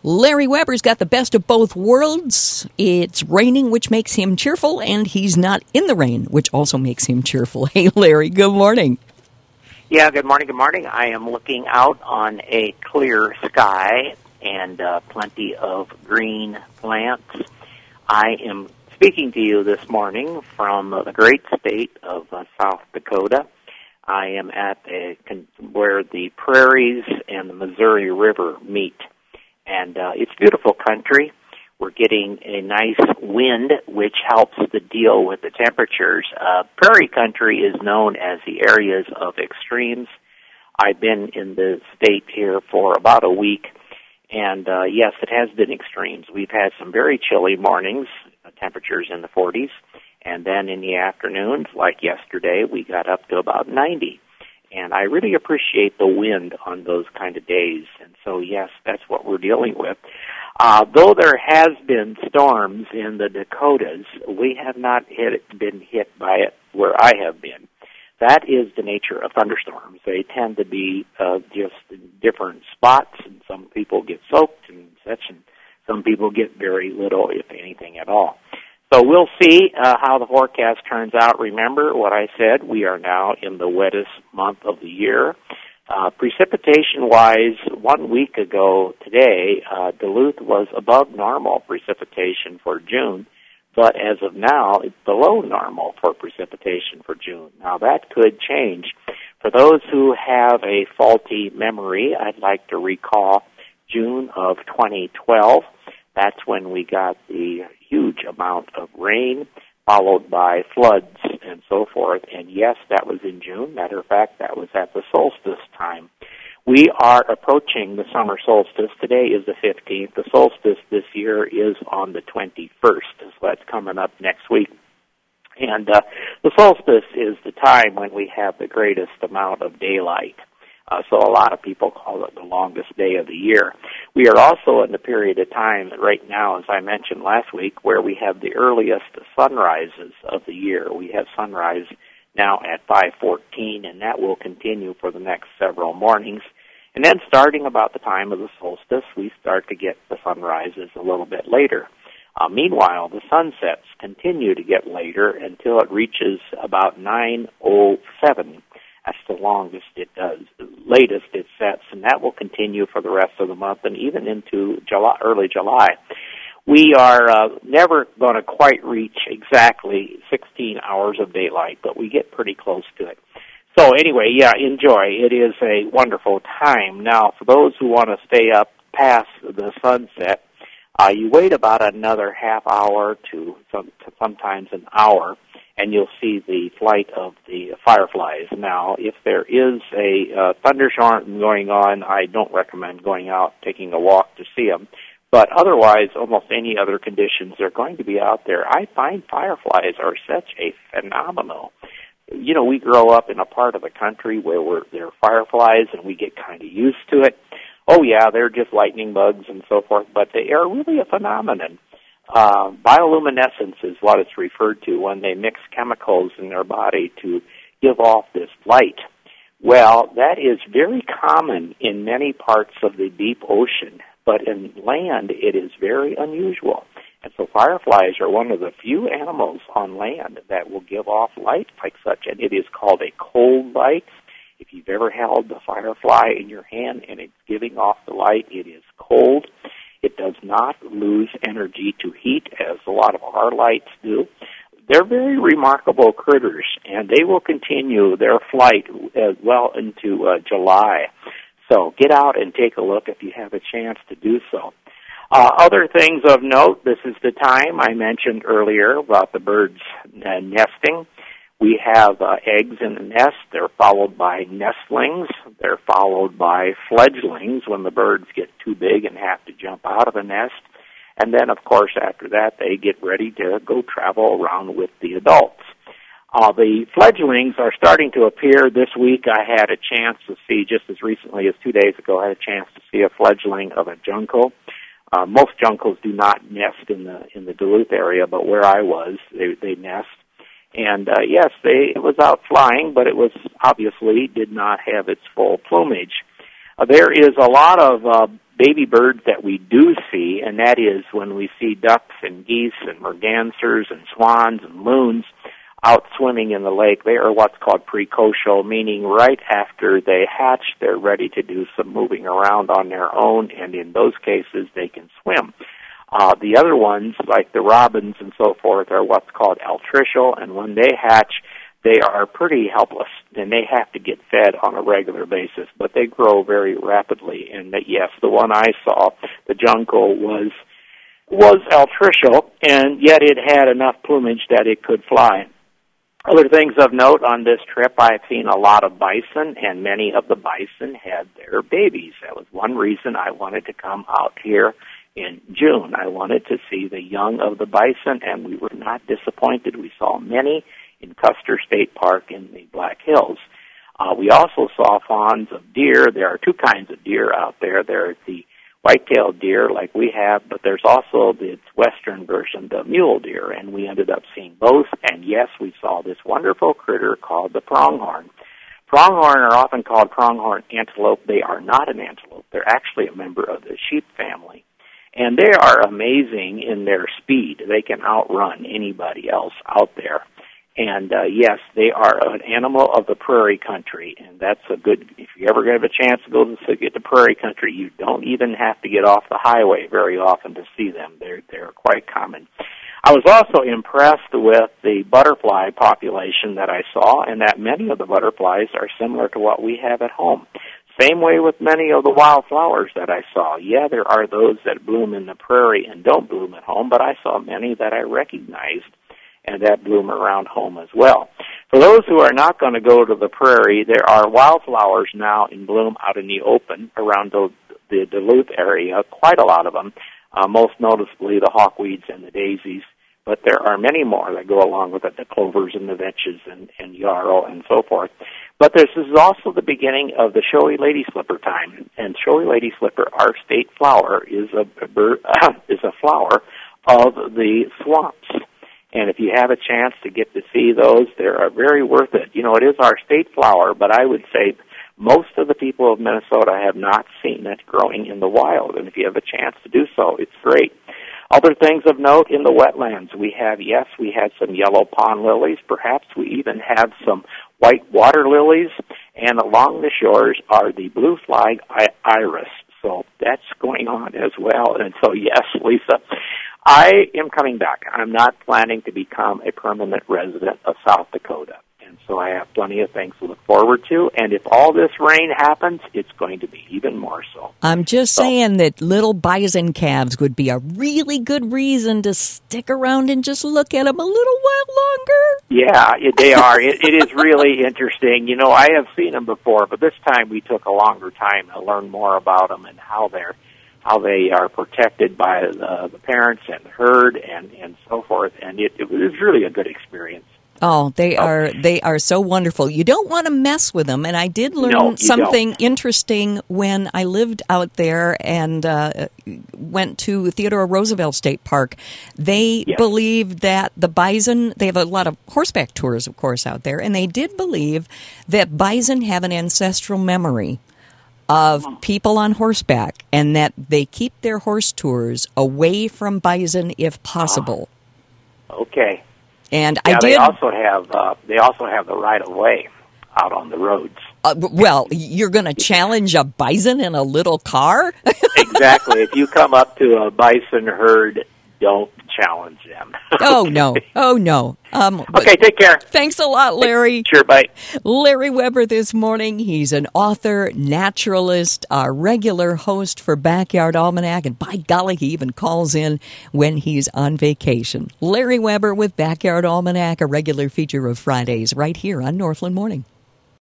Larry Weber's got the best of both worlds. It's raining, which makes him cheerful, and he's not in the rain, which also makes him cheerful. Hey, Larry, good morning. Yeah, good morning, good morning. I am looking out on a clear sky and plenty of green plants. I am speaking to you this morning from the great state of South Dakota. I am at where the prairies and the Missouri River meet. And it's beautiful country. We're getting a nice wind, which helps to deal with the temperatures. Prairie country is known as the areas of extremes. I've been in the state here for about a week, and yes, it has been extremes. We've had some very chilly mornings, temperatures in the 40s, and then in the afternoons, like yesterday, we got up to about 90. And I really appreciate the wind on those kind of days. And so, yes, that's what we're dealing with. Though there has been storms in the Dakotas, we have not been hit by it where I have been. That is the nature of thunderstorms. They tend to be just in different spots, and some people get soaked and such, and some people get very little, if anything at all. So we'll see how the forecast turns out. Remember what I said, we are now in the wettest month of the year. Precipitation-wise, 1 week ago today, Duluth was above normal precipitation for June, but as of now, it's below normal for precipitation for June. Now, that could change. For those who have a faulty memory, I'd like to recall June of 2012. That's when we got the huge amount of rain, followed by floods and so forth. And yes, that was in June. Matter of fact, that was at the solstice time. We are approaching the summer solstice. Today is the 15th. The solstice this year is on the 21st, so that's coming up next week. And the solstice is the time when we have the greatest amount of daylight. So a lot of people call it the longest day of the year. We are also in the period of time right now, as I mentioned last week, where we have the earliest sunrises of the year. We have sunrise now at 5:14, and that will continue for the next several mornings. And then starting about the time of the solstice, we start to get the sunrises a little bit later. Meanwhile, the sunsets continue to get later until it reaches about 9:07. That's the longest it does, the latest it sets, and that will continue for the rest of the month and even into early July. We are never going to quite reach exactly 16 hours of daylight, but we get pretty close to it. So anyway, yeah, enjoy. It is a wonderful time. Now, for those who want to stay up past the sunset, you wait about another half hour to sometimes an hour, and you'll see the flight of the fireflies. Now, if there is a thunderstorm going on, I don't recommend going out, taking a walk to see them. But otherwise, almost any other conditions, they're going to be out there. I find fireflies are such a phenomenal. You know, we grow up in a part of the country where there are fireflies, and we get kind of used to it. Oh, yeah, they're just lightning bugs and so forth, but they are really a phenomenon. Bioluminescence is what it's referred to when they mix chemicals in their body to give off this light. Well, that is very common in many parts of the deep ocean, but in land it is very unusual. And so fireflies are one of the few animals on land that will give off light like such, and it is called a cold light. If you've ever held the firefly in your hand and it's giving off the light, it is cold. It does not lose energy to heat as a lot of our lights do. They're very remarkable critters, and they will continue their flight well into July. So get out and take a look if you have a chance to do so. Other things of note, this is the time I mentioned earlier about the birds nesting. We have eggs in the nest. They're followed by nestlings. They're followed by fledglings when the birds get too big and have to jump out of the nest. And then, of course, after that, they get ready to go travel around with the adults. The fledglings are starting to appear this week. I had a chance to see, just as recently as 2 days ago, I had a chance to see a fledgling of a junco. Most juncos do not nest in the Duluth area, but where I was, they nest. And yes, it was out flying, but it was obviously did not have its full plumage. There is a lot of baby birds that we do see, and that is when we see ducks and geese and mergansers and swans and loons out swimming in the lake. They are what's called precocial, meaning right after they hatch, they're ready to do some moving around on their own, and in those cases, they can swim. The other ones, like the robins and so forth, are what's called altricial, and when they hatch, they are pretty helpless, and they have to get fed on a regular basis, but they grow very rapidly. And yes, the one I saw, the junco, was altricial, and yet it had enough plumage that it could fly. Other things of note on this trip, I've seen a lot of bison, and many of the bison had their babies. That was one reason I wanted to come out here in June. I wanted to see the young of the bison, and we were not disappointed. We saw many in Custer State Park in the Black Hills. We also saw fawns of deer. There are two kinds of deer out there. There's the white-tailed deer like we have, but there's also the western version, the mule deer, and we ended up seeing both. And yes, we saw this wonderful critter called the pronghorn. Pronghorn are often called pronghorn antelope. They are not an antelope. They're actually a member of the sheep family. And they are amazing in their speed. They can outrun anybody else out there. And yes, they are an animal of the prairie country, and that's a good, if you ever have a chance to go to get to prairie country, you don't even have to get off the highway very often to see them. They're quite common. I was also impressed with the butterfly population that I saw, and that many of the butterflies are similar to what we have at home. Same way with many of the wildflowers that I saw. Yeah, there are those that bloom in the prairie and don't bloom at home, but I saw many that I recognized and that bloom around home as well. For those who are not going to go to the prairie, there are wildflowers now in bloom out in the open around the Duluth area, quite a lot of them, most noticeably the hawkweeds and the daisies, but there are many more that go along with it, the clovers and the vetches and yarrow and so forth. But this is also the beginning of the showy lady slipper time, and showy lady slipper, our state flower, is a flower of the swamps. And if you have a chance to get to see those, they are very worth it. You know, it is our state flower, but I would say most of the people of Minnesota have not seen it growing in the wild. And if you have a chance to do so, it's great. Other things of note in the wetlands, we had some yellow pond lilies. Perhaps we even have some white water lilies. And along the shores are the blue flag iris. So that's going on as well. And so, yes, Lisa, I am coming back. I'm not planning to become a permanent resident of South Dakota. And so I have plenty of things to look forward to. And if all this rain happens, it's going to be even more so. I'm just saying that little bison calves would be a really good reason to stick around and just look at them a little while longer. Yeah, they are. It is really interesting. You know, I have seen them before, but this time we took a longer time to learn more about them and how they are protected by the parents and the herd and so forth. And it was really a good experience. Oh, they are so wonderful. You don't want to mess with them. And I did learn something interesting when I lived out there and went to Theodore Roosevelt State Park. They believe that the bison, they have a lot of horseback tours, of course, out there, and they did believe that bison have an ancestral memory of people on horseback, and that they keep their horse tours away from bison if possible. Okay. And they also have the right of way out on the roads. Well, you're going to challenge a bison in a little car? Exactly. If you come up to a bison herd, don't challenge them. Oh, no. Oh, no. Okay, take care. Thanks a lot, Larry. Sure, bye. Larry Weber this morning. He's an author, naturalist, a regular host for Backyard Almanac, and by golly, he even calls in when he's on vacation. Larry Weber with Backyard Almanac, a regular feature of Fridays right here on Northland Morning.